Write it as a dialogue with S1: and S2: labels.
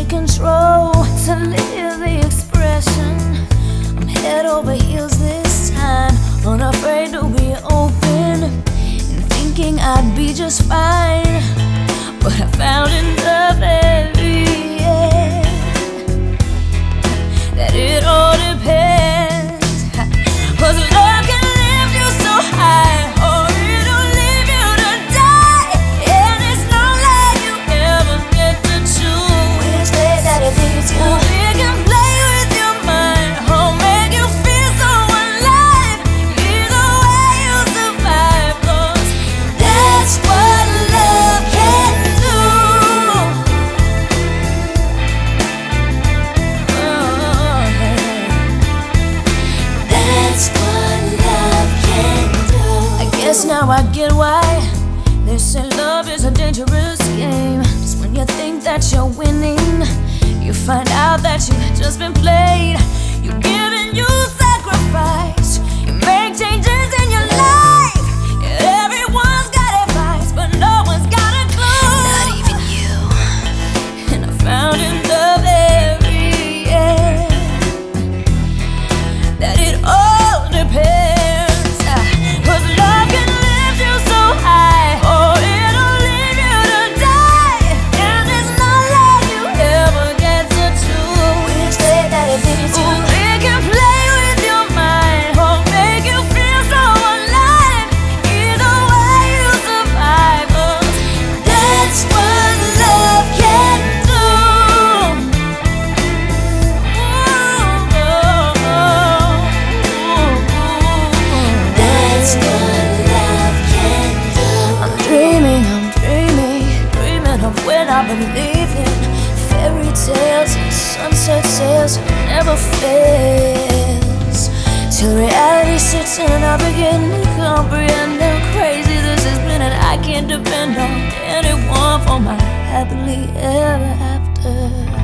S1: control, to live the expression. I'm head over heels this time, unafraid to be open, and thinking I'd be just fine. But I found in the very end that it all depends. 'Cause love can lift you so high, or it'll leave you to die. And it's not like you ever get to choose which way that it leads you. It can play with your mind, or make you feel so alive. Either way you survive, 'cause that's what love can do. That's what love can do. I guess now I get why they say love is a dangerous game. 'Cause when you think that you're winning, you find out that you've just been played. You give and you sacrifice, you make changes in your life. Everyone's got advice, but no one's got a clue. Not even you. And I found in the very end that it all depends. 'Cause love can lift you so high, or it'll leave you to die. And it's not like you ever get to choose which way that it leads you. It can play with your mind, or make you feel so alive. Either way you survive, 'cause that's what love can do. That's what love can do. I'm dreaming of when I believe in fairy tales and sunset sails never fails. Till reality sits and I begin to comprehend how crazy this has been, and I can't depend on anyone for my happily ever after.